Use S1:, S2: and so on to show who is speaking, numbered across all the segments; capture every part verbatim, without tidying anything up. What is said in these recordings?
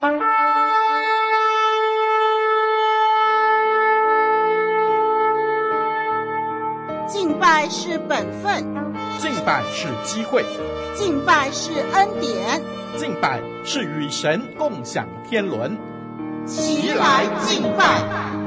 S1: 敬拜是本分，
S2: 敬拜是机会，
S1: 敬拜是恩典，
S2: 敬拜是与神共享天伦。
S1: 齐来敬拜。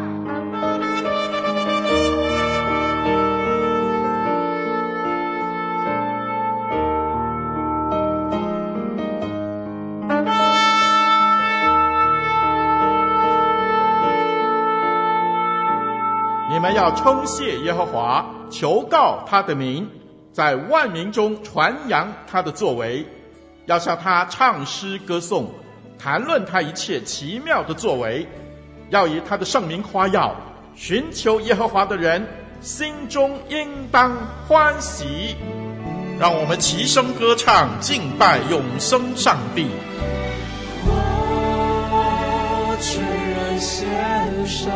S2: 你们要称谢耶和华，求告他的名，在万民中传扬他的作为，要向他唱诗歌颂，谈论他一切奇妙的作为，要以他的圣名夸耀。寻求耶和华的人心中应当欢喜。让我们齐声歌唱，敬拜永生上帝。
S3: 我全然献上，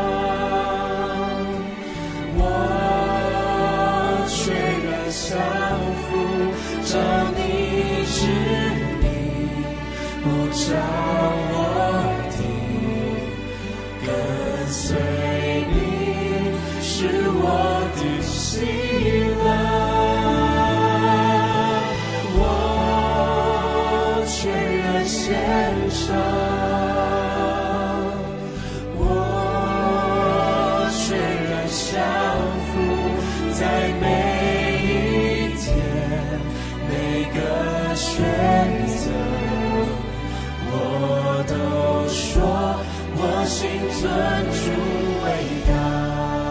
S3: 我全然降服，照你旨意，不照我的，跟随你是我的喜乐。我全然献上，我全然降服，在每一天每个选择，我都说我心尊主伟大。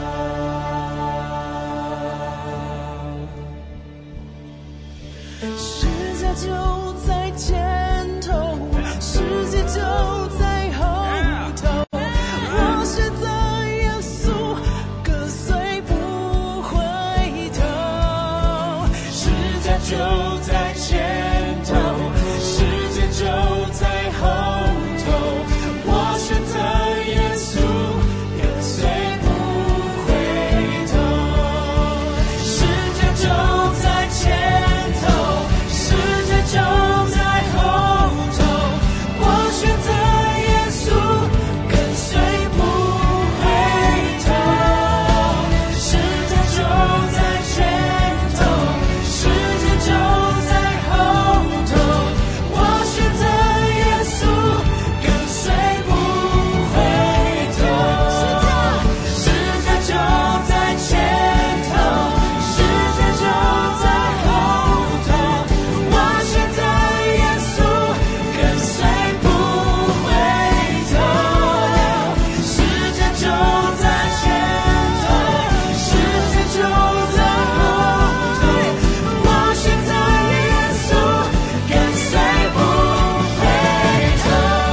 S3: 世界就在前头，世界就在后头，我选择耶稣，跟随不回头。世界就在前头，世界就在后头，我选择耶稣，跟随不回头。世界就在前头，世界就在后头，我选择耶稣，跟随不回头。世界就在前头，世界就在后头，我选择耶稣，跟随不回头。世界就在前头，世界就在后头，我选择耶稣，跟随不回头。世界就在前头，世界就在后头，我选择耶稣，跟随不回头。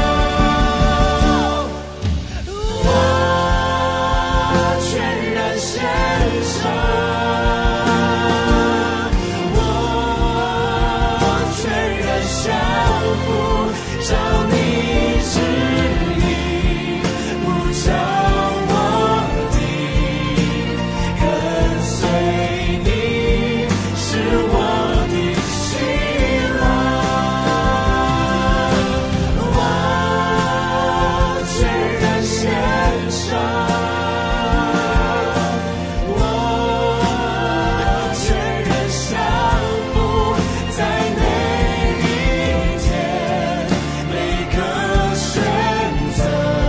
S3: 我全然献上，我全然降服，照你旨意，不照我的，跟随你是我的喜乐。我全然献上，我全然降服，在每一天每个选择，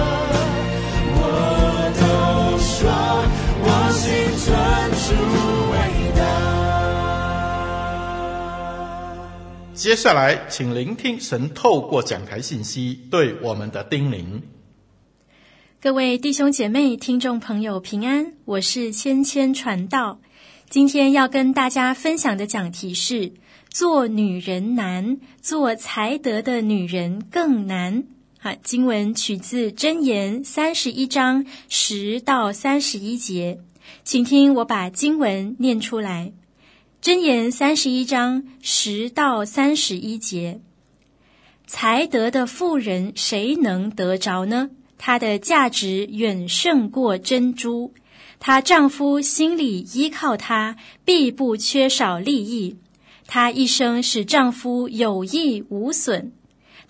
S3: 我都说我心尊主伟大。
S2: 接下来请聆听神透过讲台信息对我们的叮咛。
S4: 各位弟兄姐妹、听众朋友平安，我是芊芊传道。今天要跟大家分享的讲题是做女人难，做才德的女人更难。啊，经文取自箴言三十一章十到三十一节，请听我把经文念出来。箴言三十一章十到三十一节，才德的妇人谁能得着呢？她的价值远胜过珍珠，她丈夫心里依靠她，必不缺少利益。她一生使丈夫有益无损，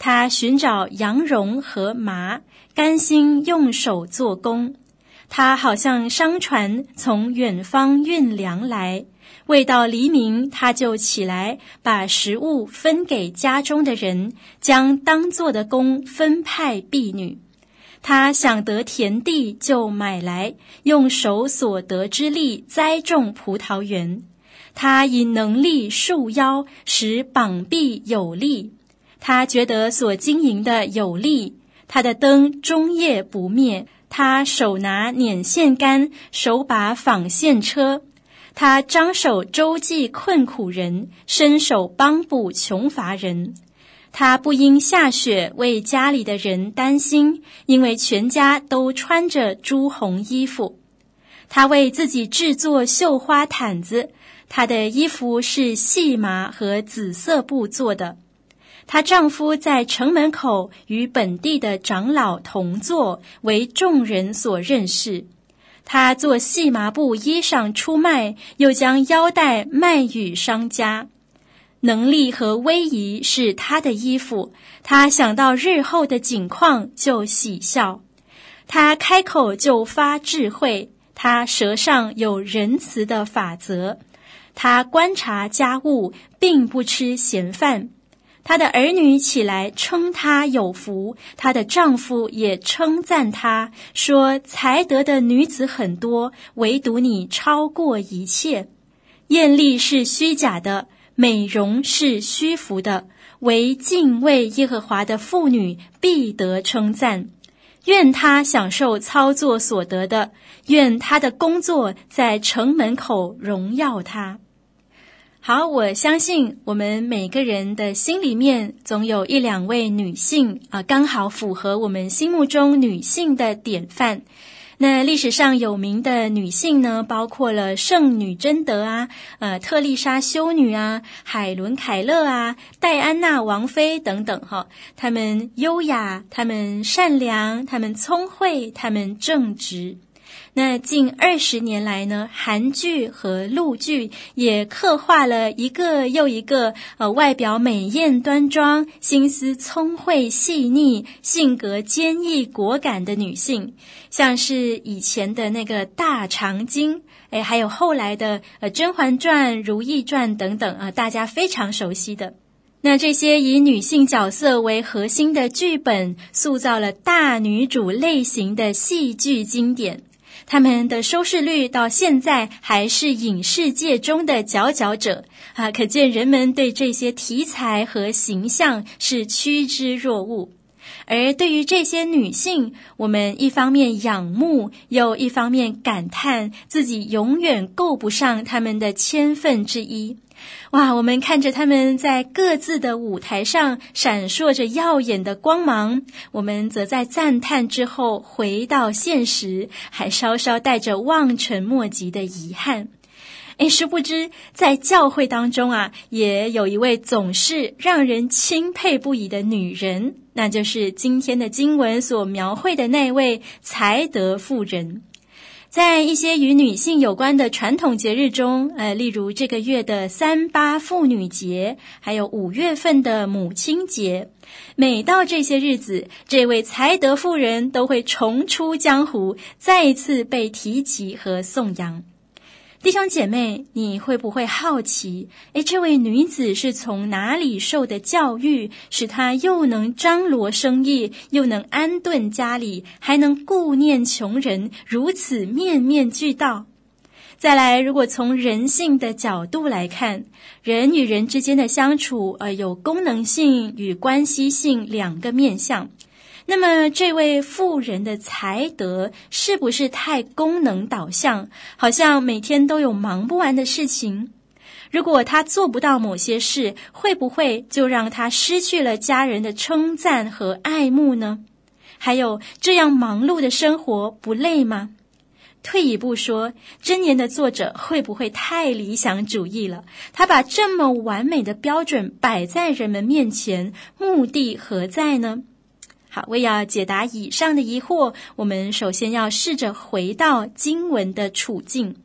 S4: 他寻找羊绒和麻，甘心用手做工。他好像商船从远方运粮来，未到黎明，他就起来，把食物分给家中的人，将当做的工分派婢女。他想得田地，就买来，用手所得之力栽种葡萄园。他以能力束腰，使膀臂有力。他觉得所经营的有力，他的灯终夜不灭。他手拿捻线杆，手把纺线车。他张手周济困苦人，伸手帮补穷乏人。他不因下雪为家里的人担心，因为全家都穿着朱红衣服。他为自己制作绣花毯子，她的衣服是细麻和紫色布做的。她丈夫在城门口与本地的长老同坐，为众人所认识。她做细麻布衣裳出卖，又将腰带卖与商家。能力和威仪是她的衣服，她想到日后的景况就喜笑。她开口就发智慧，她舌上有仁慈的法则。她观察家务，并不吃闲饭。她的儿女起来称她有福，她的丈夫也称赞她，说才德的女子很多，唯独你超过一切。艳丽是虚假的，美容是虚浮的，唯敬畏耶和华的妇女必得称赞。愿她享受操作所得的，愿她的工作在城门口荣耀她。好，我相信我们每个人的心里面总有一两位女性啊，刚好符合我们心目中女性的典范。那历史上有名的女性呢，包括了圣女贞德啊，呃，特丽莎修女啊，海伦凯勒啊，戴安娜王妃等等哈。她们优雅，她们善良，她们聪慧，她们正直。那近二十年来呢，韩剧和陆剧也刻画了一个又一个呃外表美艳端庄、心思聪慧细腻、性格坚毅果敢的女性，像是以前的那个大长今，哎，还有后来的呃《甄嬛传》《如懿传》等等啊，大家非常熟悉的。那这些以女性角色为核心的剧本，塑造了大女主类型的戏剧经典。他们的收视率到现在还是影视界中的佼佼者啊，可见人们对这些题材和形象是趋之若鹜。而对于这些女性，我们一方面仰慕，又一方面感叹自己永远够不上她们的千分之一。哇，我们看着他们在各自的舞台上闪烁着耀眼的光芒，我们则在赞叹之后回到现实，还稍稍带着望尘莫及的遗憾。诶，殊不知在教会当中啊，也有一位总是让人钦佩不已的女人，那就是今天的经文所描绘的那位才德妇人。在一些与女性有关的传统节日中，呃，例如这个月的三八妇女节，还有五月份的母亲节，每到这些日子，这位才德妇人都会重出江湖，再一次被提及和颂扬。弟兄姐妹，你会不会好奇，诶，这位女子是从哪里受的教育，使她又能张罗生意，又能安顿家里，还能顾念穷人，如此面面俱到？再来，如果从人性的角度来看，人与人之间的相处，呃，有功能性与关系性两个面向。那么这位妇人的才德是不是太功能导向，好像每天都有忙不完的事情？如果她做不到某些事，会不会就让她失去了家人的称赞和爱慕呢？还有，这样忙碌的生活不累吗？退一步说，箴言的作者会不会太理想主义了？他把这么完美的标准摆在人们面前，目的何在呢？好，为要解答以上的疑惑，我们首先要试着回到经文的处境。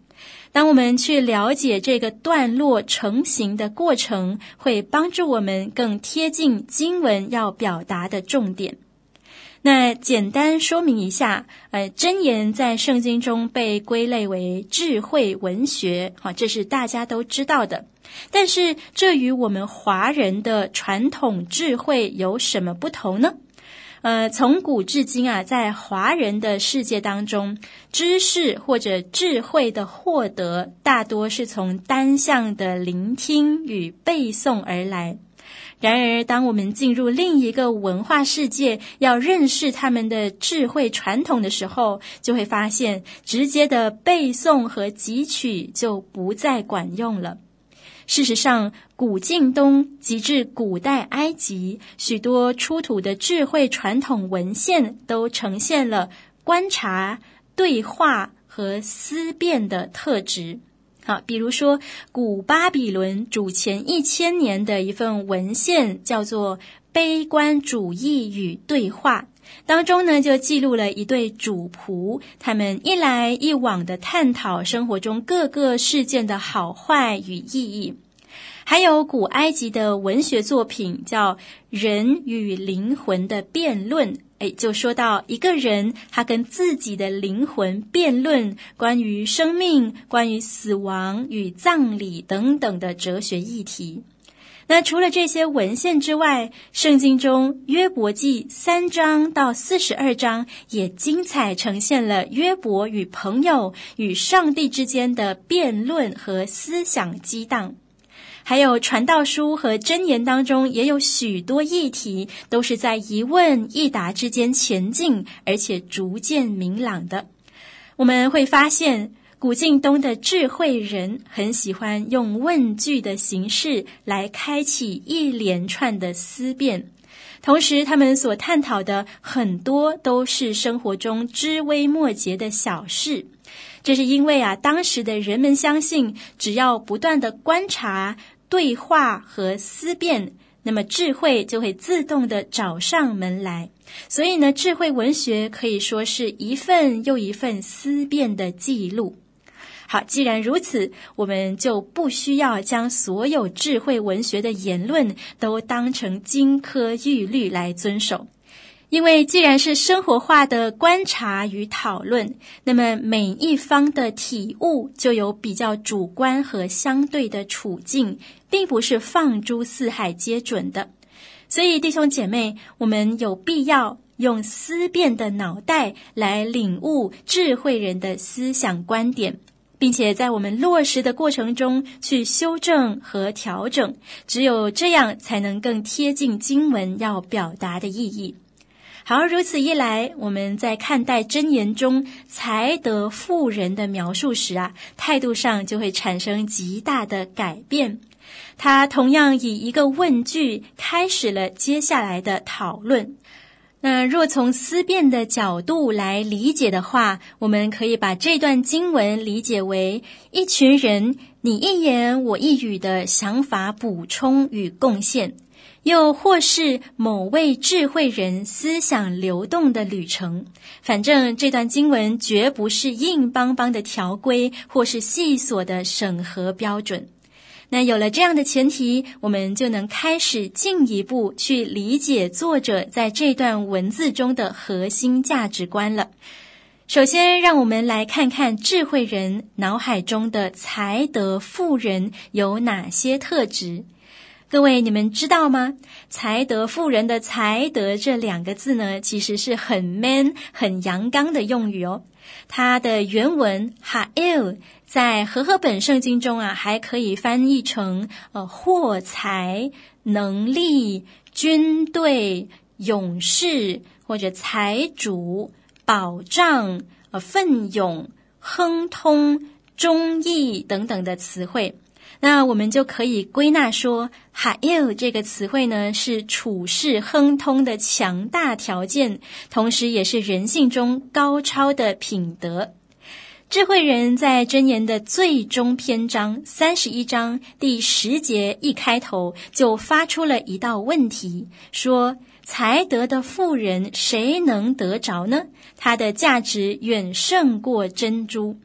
S4: 当我们去了解这个段落成型的过程，会帮助我们更贴近经文要表达的重点。那简单说明一下，呃，箴言在圣经中被归类为智慧文学，好，这是大家都知道的。但是这与我们华人的传统智慧有什么不同呢？呃，从古至今啊，在华人的世界当中，知识或者智慧的获得，大多是从单向的聆听与背诵而来。然而，当我们进入另一个文化世界，要认识他们的智慧传统的时候，就会发现，直接的背诵和汲取就不再管用了。事实上，古近东及至古代埃及，许多出土的智慧传统文献都呈现了观察、对话和思辨的特质。好，比如说古巴比伦主前一千年的一份文献叫做《悲观主义与对话》，当中呢就记录了一对主仆，他们一来一往的探讨生活中各个事件的好坏与意义。还有古埃及的文学作品叫《人与灵魂的辩论》，诶，就说到一个人他跟自己的灵魂辩论关于生命、关于死亡与葬礼等等的哲学议题。那除了这些文献之外，圣经中约伯记三章到四十二章也精彩呈现了约伯与朋友与上帝之间的辩论和思想激荡。还有传道书和箴言当中也有许多议题都是在一问一答之间前进，而且逐渐明朗的。我们会发现古近东的智慧人很喜欢用问句的形式来开启一连串的思辨，同时他们所探讨的很多都是生活中枝微末节的小事。这是因为啊，当时的人们相信，只要不断的观察、对话和思辨，那么智慧就会自动的找上门来。所以呢，智慧文学可以说是一份又一份思辨的记录。好，既然如此，我们就不需要将所有智慧文学的言论都当成金科玉律来遵守。因为既然是生活化的观察与讨论，那么每一方的体悟就有比较主观和相对的处境，并不是放诸四海皆准的。所以弟兄姐妹，我们有必要用思辨的脑袋来领悟智慧人的思想观点，并且在我们落实的过程中去修正和调整，只有这样才能更贴近经文要表达的意义。好，如此一来，我们在看待箴言中才德妇人的描述时啊，态度上就会产生极大的改变。他同样以一个问句开始了接下来的讨论。那若从思辨的角度来理解的话，我们可以把这段经文理解为一群人你一言我一语的想法补充与贡献，又或是某位智慧人思想流动的旅程。反正这段经文绝不是硬邦邦的条规或是细琐的审核标准。那有了这样的前提，我们就能开始进一步去理解作者在这段文字中的核心价值观了。首先，让我们来看看智慧人脑海中的才德妇人有哪些特质。各位，你们知道吗？才德妇人的才德这两个字呢，其实是很 man 很阳刚的用语哦。它的原文 ha'il 在和合本圣经中啊，还可以翻译成呃货财、能力、军队、勇士或者财主、保障、呃奋勇、亨通、忠义等等的词汇。那我们就可以归纳说 ha'il 这个词汇呢，是处事亨通的强大条件，同时也是人性中高超的品德。智慧人在箴言的最终篇章三十一章第十节一开头就发出了一道问题，说才德的妇人谁能得着呢？她的价值远胜过珍珠。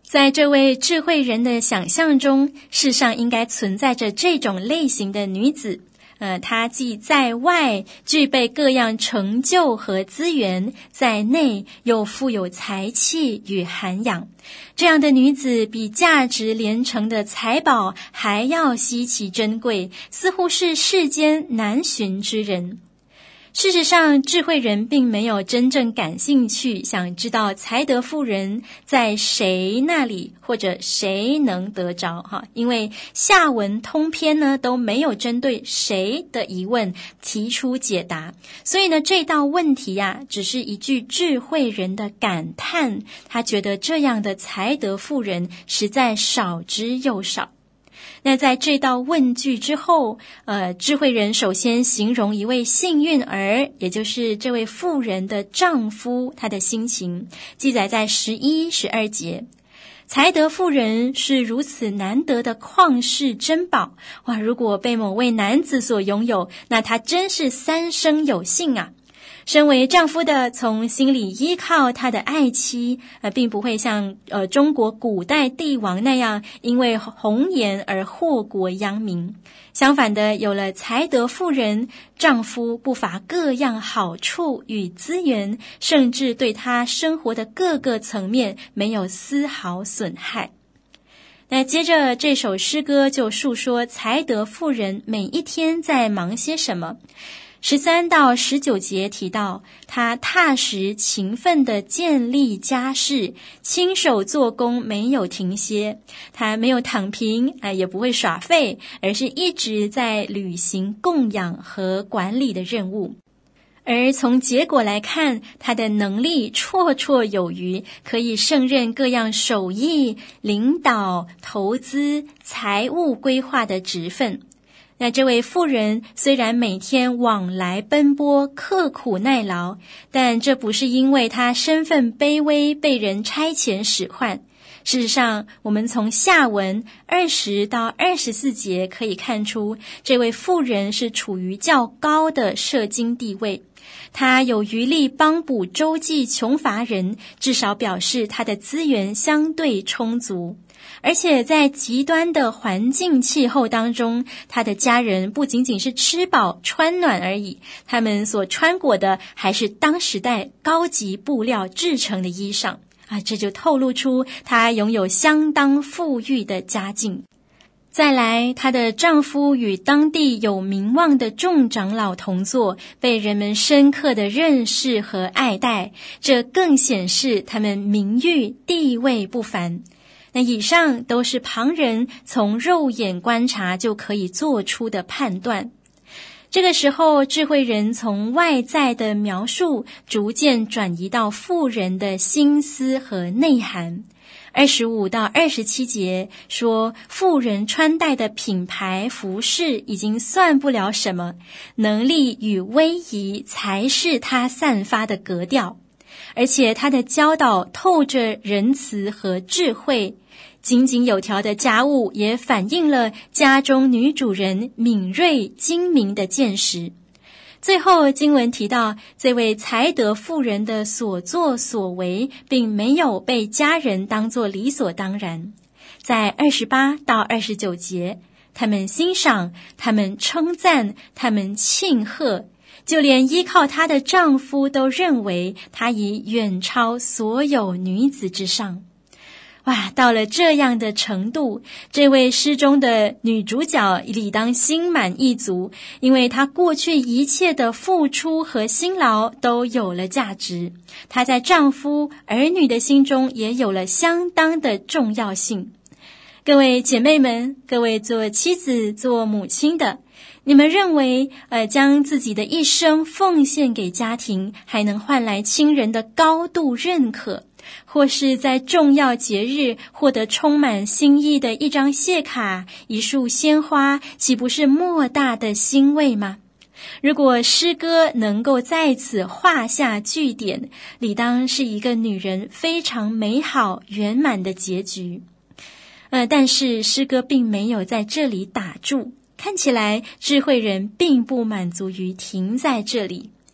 S4: 在这位智慧人的想象中，世上应该存在着这种类型的女子。呃，她既在外具备各样成就和资源，在内又富有才气与涵养。这样的女子比价值连城的财宝还要稀奇珍贵，似乎是世间难寻之人。事实上，智慧人并没有真正感兴趣，想知道才德妇人在谁那里，或者谁能得着哈，因为下文通篇呢都没有针对谁的疑问提出解答，所以呢这道问题呀、啊，只是一句智慧人的感叹，他觉得这样的才德妇人实在少之又少。那在这道问句之后，呃，智慧人首先形容一位幸运儿，也就是这位妇人的丈夫，他的心情，记载在十一、十二节。才德妇人是如此难得的旷世珍宝，哇！如果被某位男子所拥有，那他真是三生有幸啊！身为丈夫的，从心里依靠他的爱妻，呃，并不会像呃中国古代帝王那样因为红颜而祸国殃民。相反的，有了才德妇人，丈夫不乏各样好处与资源，甚至对他生活的各个层面没有丝毫损害。那接着这首诗歌就述说才德妇人每一天在忙些什么。十三到十九节提到，他踏实勤奋地建立家室，亲手做工，没有停歇。他没有躺平，啊，也不会耍废，而是一直在履行供养和管理的任务。而从结果来看，他的能力绰绰有余，可以胜任各样手艺、领导、投资、财务规划的职分。那这位妇人虽然每天往来奔波，刻苦耐劳，但这不是因为她身份卑微被人差遣使唤。事实上，我们从下文二十到二十四节可以看出，这位妇人是处于较高的社经地位。她有余力帮补周济穷乏人，至少表示她的资源相对充足。而且在极端的环境气候当中，他的家人不仅仅是吃饱穿暖而已，他们所穿裹的还是当时代高级布料制成的衣裳啊，这就透露出他拥有相当富裕的家境。再来，她的丈夫与当地有名望的众长老同坐，被人们深刻的认识和爱戴，这更显示他们名誉地位不凡。那以上都是旁人从肉眼观察就可以做出的判断。这个时候，智慧人从外在的描述逐渐转移到妇人的心思和内涵。二十五到二十七节说，妇人穿戴的品牌服饰已经算不了什么，能力与威仪才是她散发的格调。而且他的教导透着仁慈和智慧，井井有条的家务也反映了家中女主人敏锐精明的见识。最后经文提到，这位才德妇人的所作所为并没有被家人当作理所当然。在二十八到二十九节，他们欣赏，他们称赞，他们庆贺，就连依靠她的丈夫都认为她已远超所有女子之上。哇，到了这样的程度，这位诗中的女主角理当心满意足，因为她过去一切的付出和辛劳都有了价值，她在丈夫、儿女的心中也有了相当的重要性。各位姐妹们，各位做妻子、做母亲的，你们认为呃，将自己的一生奉献给家庭，还能换来亲人的高度认可，或是在重要节日获得充满心意的一张谢卡、一束鲜花，岂不是莫大的欣慰吗？如果诗歌能够在此画下句点，理当是一个女人非常美好圆满的结局。呃，但是诗歌并没有在这里打住，看起来智慧人并不满足于停在这里。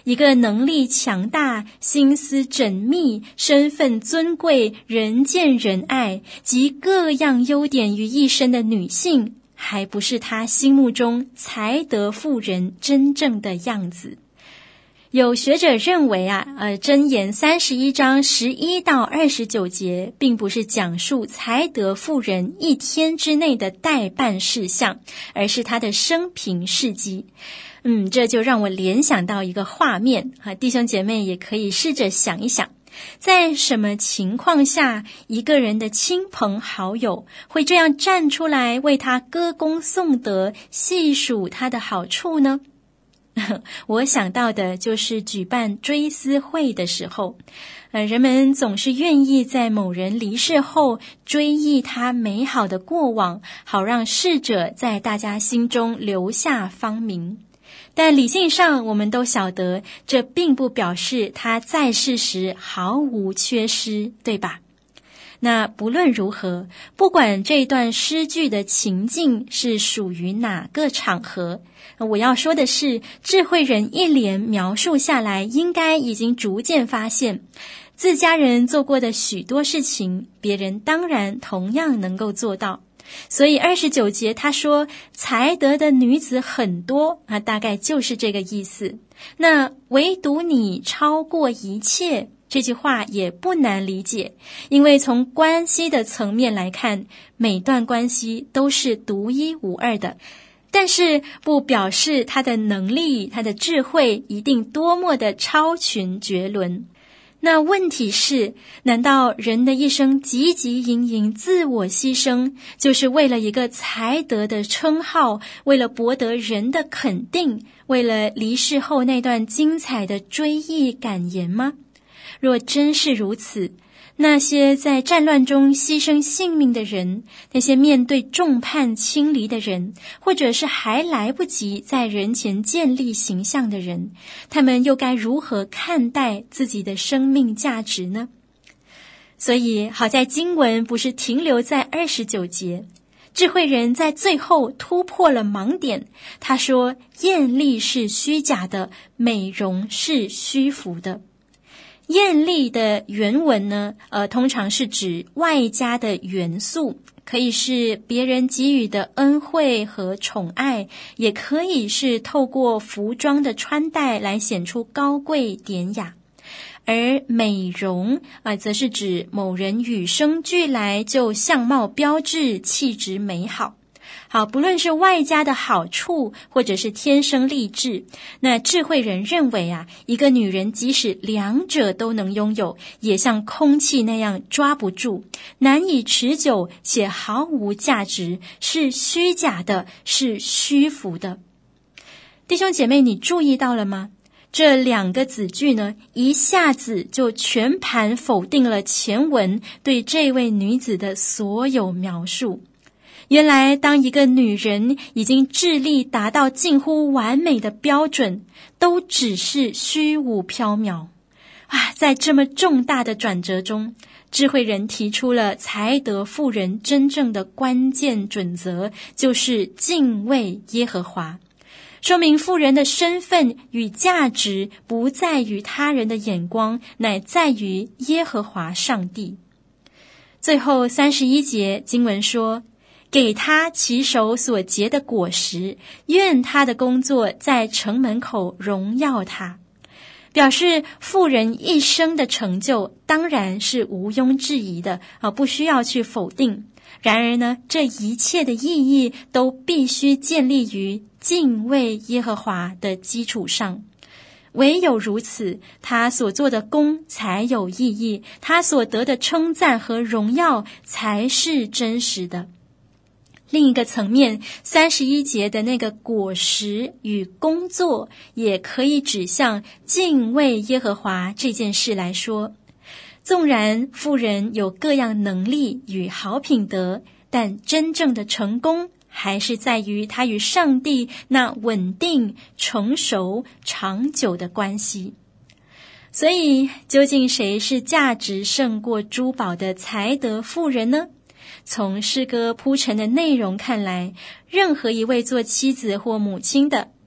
S4: 一个能力强大、心思缜密、身份尊贵、人见人爱及各样优点于一身的女性，还不是他心目中才德妇人真正的样子。有学者认为啊，呃，箴言三十一章十一到二十九节，并不是讲述才德妇人一天之内的待办事项，而是她的生平事迹。嗯，这就让我联想到一个画面啊，弟兄姐妹也可以试着想一想，在什么情况下，一个人的亲朋好友会这样站出来为他歌功颂德，细数他的好处呢？我想到的就是举办追思会的时候，呃，人们总是愿意在某人离世后追忆他美好的过往，好让逝者在大家心中留下芳名。但理性上我们都晓得，这并不表示他在世时毫无缺失，对吧？那不论如何，不管这段诗句的情境是属于哪个场合，我要说的是，智慧人一连描述下来，应该已经逐渐发现，自家人做过的许多事情，别人当然同样能够做到。所以二十九节他说才德的女子很多啊，大概就是这个意思。那唯独你超过一切，这句话也不难理解，因为从关系的层面来看，每段关系都是独一无二的，但是不表示他的能力、他的智慧一定多么的超群绝伦。那问题是，难道人的一生汲汲营营、自我牺牲，就是为了一个才德的称号，为了博得人的肯定，为了离世后那段精彩的追忆感言吗？若真是如此，那些在战乱中牺牲性命的人，那些面对众叛亲离的人，或者是还来不及在人前建立形象的人，他们又该如何看待自己的生命价值呢？所以好在经文不是停留在二十九节，智慧人在最后突破了盲点，他说艳丽是虚假的，美容是虚浮的。艳丽的原文呢，呃，通常是指外加的元素，可以是别人给予的恩惠和宠爱，也可以是透过服装的穿戴来显出高贵典雅。而美容啊、呃，则是指某人与生俱来就相貌标致、气质美好。好，不论是外加的好处，或者是天生丽质，那智慧人认为啊，一个女人即使两者都能拥有，也像空气那样抓不住，难以持久，且毫无价值，是虚假的，是虚浮的。弟兄姐妹，你注意到了吗？这两个子句呢，一下子就全盘否定了前文对这位女子的所有描述。原来当一个女人已经致力达到近乎完美的标准，都只是虚无缥缈啊！在这么重大的转折中，智慧人提出了才德妇人真正的关键准则，就是敬畏耶和华，说明妇人的身份与价值不在于他人的眼光，乃在于耶和华上帝。最后三十一节经文说，给他其手所结的果实，愿他的工作在城门口荣耀他。表示妇人一生的成就当然是毋庸置疑的啊，不需要去否定。然而呢，这一切的意义都必须建立于敬畏耶和华的基础上。唯有如此，他所做的功才有意义，他所得的称赞和荣耀才是真实的。另一个层面，三十一节的那个果实与工作也可以指向敬畏耶和华这件事来说。纵然妇人有各样能力与好品德，但真正的成功还是在于她与上帝那稳定、成熟、长久的关系。所以，究竟谁是价值胜过珠宝的才德妇人呢？从诗歌铺陈的内容看来，任何一位做妻子或母亲的，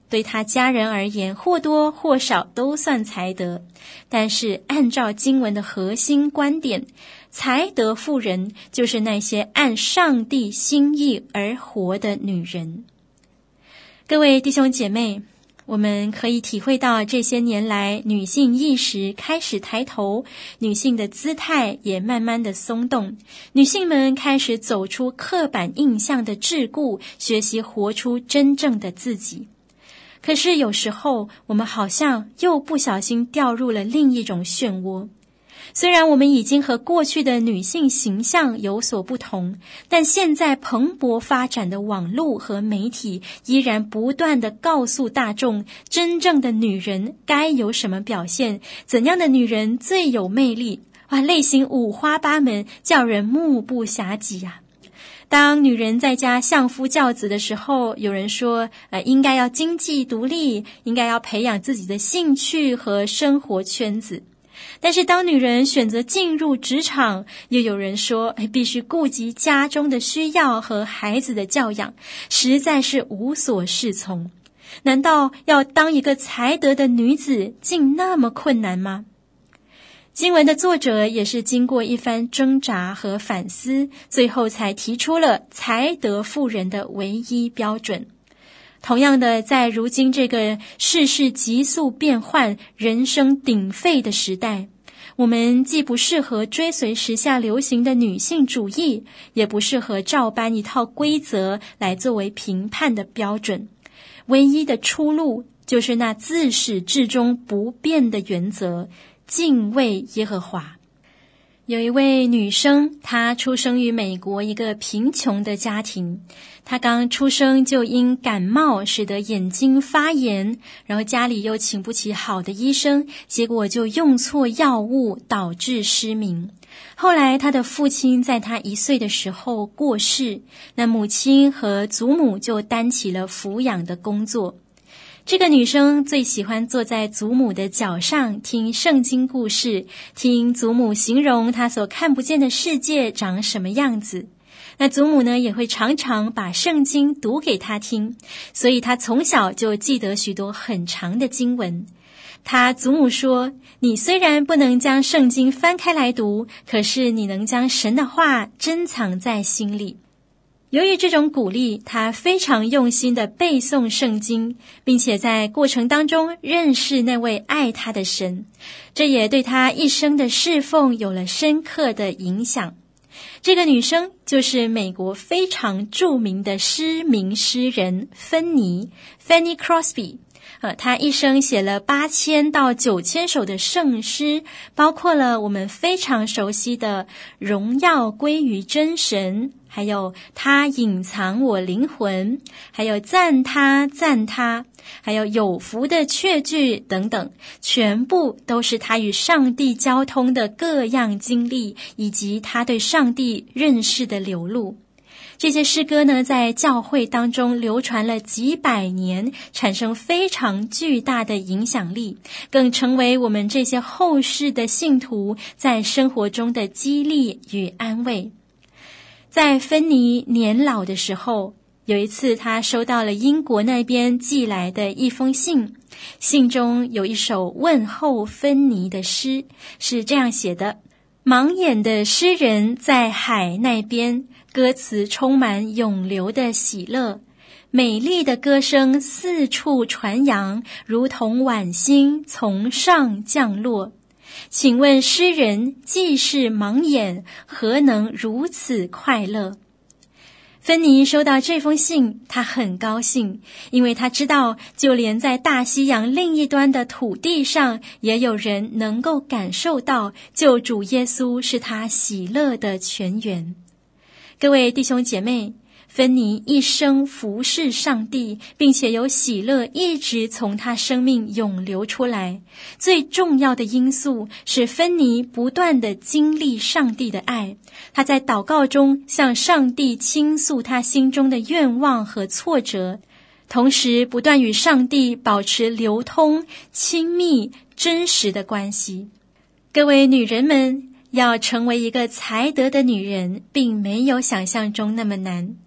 S4: 对他家人而言，或多或少都算才德。但是按照经文的核心观点，才德妇人就是那些按上帝心意而活的女人。各位弟兄姐妹，我们可以体会到这些年来女性意识开始抬头，女性的姿态也慢慢的松动，女性们开始走出刻板印象的桎梏，学习活出真正的自己。可是有时候我们好像又不小心掉入了另一种漩涡。虽然我们已经和过去的女性形象有所不同，但现在蓬勃发展的网络和媒体依然不断地告诉大众，真正的女人该有什么表现，怎样的女人最有魅力，啊，类型五花八门，叫人目不暇接啊。当女人在家相夫教子的时候，有人说呃，应该要经济独立，应该要培养自己的兴趣和生活圈子。但是当女人选择进入职场，又有人说哎，必须顾及家中的需要和孩子的教养，实在是无所适从。难道要当一个才德的女子竟那么困难吗？经文的作者也是经过一番挣扎和反思，最后才提出了才德妇人的唯一标准。同样的，在如今这个世事急速变换、人声鼎沸的时代，我们既不适合追随时下流行的女性主义，也不适合照搬一套规则来作为评判的标准。唯一的出路就是那自始至终不变的原则：敬畏耶和华。有一位女生，她出生于美国一个贫穷的家庭。她刚出生就因感冒使得眼睛发炎，然后家里又请不起好的医生，结果就用错药物导致失明。后来她的父亲在她一岁的时候过世，那母亲和祖母就担起了抚养的工作。这个女生最喜欢坐在祖母的脚上听圣经故事，听祖母形容她所看不见的世界长什么样子。那祖母呢，也会常常把圣经读给她听，所以她从小就记得许多很长的经文。她祖母说，你虽然不能将圣经翻开来读，可是你能将神的话珍藏在心里。由于这种鼓励，他非常用心地背诵圣经，并且在过程当中认识那位爱他的神，这也对他一生的侍奉有了深刻的影响。这个女生就是美国非常著名的诗名诗人芬妮 Fanny Crosby。呃，她一生写了八千到九千首的圣诗，包括了我们非常熟悉的荣耀归于真神，还有他隐藏我灵魂，还有赞他赞他，还有有福的确据等等，全部都是他与上帝交通的各样经历，以及他对上帝认识的流露。这些诗歌呢，在教会当中流传了几百年，产生非常巨大的影响力，更成为我们这些后世的信徒在生活中的激励与安慰。在芬妮年老的时候，有一次他收到了英国那边寄来的一封信，信中有一首问候芬妮的诗，是这样写的：盲眼的诗人在海那边，歌词充满涌流的喜乐，美丽的歌声四处传扬，如同晚星从上降落。请问诗人既是盲眼，何能如此快乐？芬妮收到这封信，她很高兴，因为她知道就连在大西洋另一端的土地上，也有人能够感受到救主耶稣是他喜乐的泉源。各位弟兄姐妹，芬妮一生服侍上帝，并且有喜乐一直从她生命涌流出来。最重要的因素是芬妮不断地经历上帝的爱，她在祷告中向上帝倾诉她心中的愿望和挫折，同时不断与上帝保持流通、亲密、真实的关系。各位女人们，要成为一个才德的女人，并没有想象中那么难。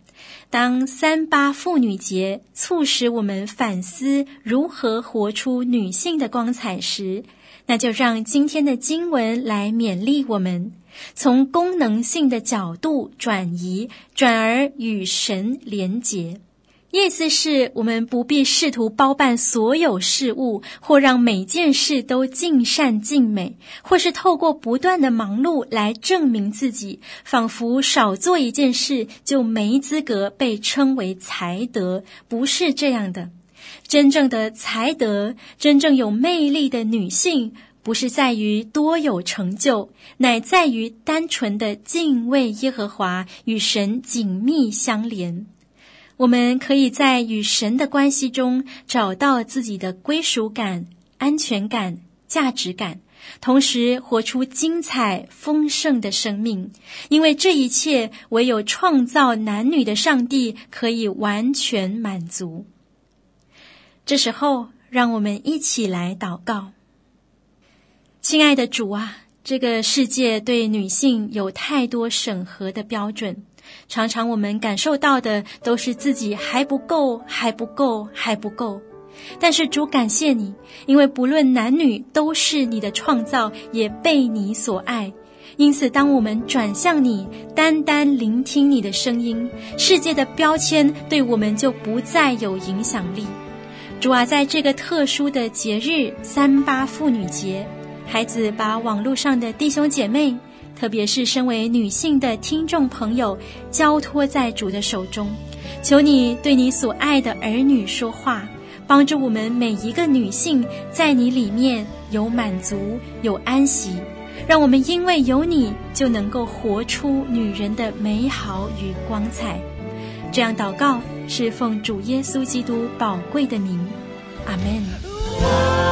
S4: 当三八妇女节促使我们反思如何活出女性的光彩时，那就让今天的经文来勉励我们，从功能性的角度转移，转而与神连结。意思是我们不必试图包办所有事物，或让每件事都尽善尽美，或是透过不断的忙碌来证明自己，仿佛少做一件事就没资格被称为才德。不是这样的。真正的才德，真正有魅力的女性，不是在于多有成就，乃在于单纯的敬畏耶和华，与神紧密相连。我们可以在与神的关系中找到自己的归属感、安全感、价值感，同时活出精彩丰盛的生命，因为这一切唯有创造男女的上帝可以完全满足。这时候，让我们一起来祷告。亲爱的主啊，这个世界对女性有太多审核的标准，常常我们感受到的都是自己还不够，还不够，还不够。但是主，感谢你，因为不论男女都是你的创造，也被你所爱。因此当我们转向你，单单聆听你的声音，世界的标签对我们就不再有影响力。主啊，在这个特殊的节日三八妇女节，孩子把网络上的弟兄姐妹，特别是身为女性的听众朋友，交托在主的手中，求你对你所爱的儿女说话，帮助我们每一个女性在你里面有满足，有安息，让我们因为有你就能够活出女人的美好与光彩。这样祷告是奉主耶稣基督宝贵的名，阿们。
S3: 我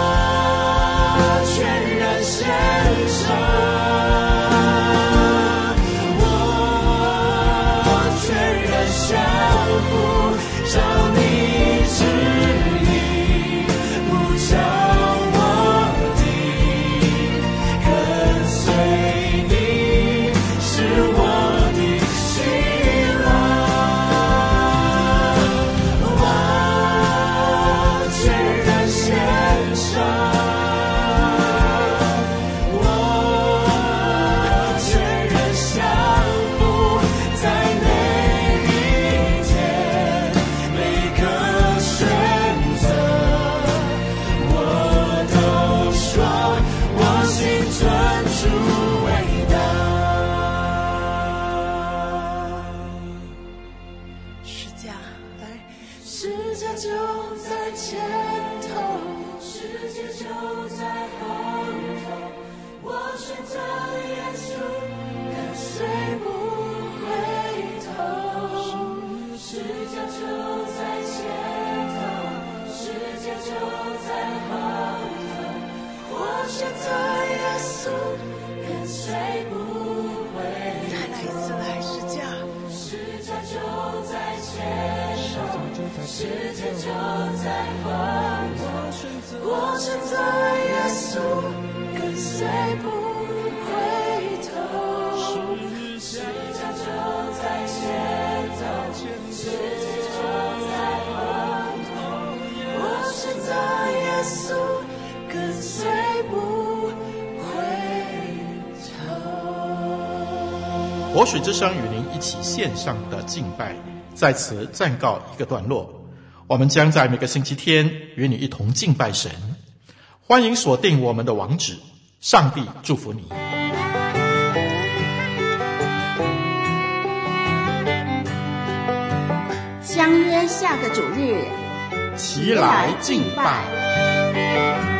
S3: 全然献上，我全然降服，照你旨意，不叫我停，跟随你是我的喜乐。我全然献上，我全然降服，在每一天每个选择，我都说我心尊主伟大。十架来，十架就在前头，世界就在后头，我选择耶稣，跟随不回头。世界就在前头，世界就在后头，我选择耶稣，跟随不回头。再来一次，来十架，十架就在前头，世界就在后头，我选择耶稣，跟随不回头。世界就在前头，世界就在后头，我选择耶稣，跟随不回头。
S2: 活水之声与您一起线上的敬拜，在此暂告一个段落。我们将在每个星期天与你一同敬拜神，欢迎锁定我们的网址。上帝祝福你。
S1: 相约下个主日，
S2: 齐来敬拜。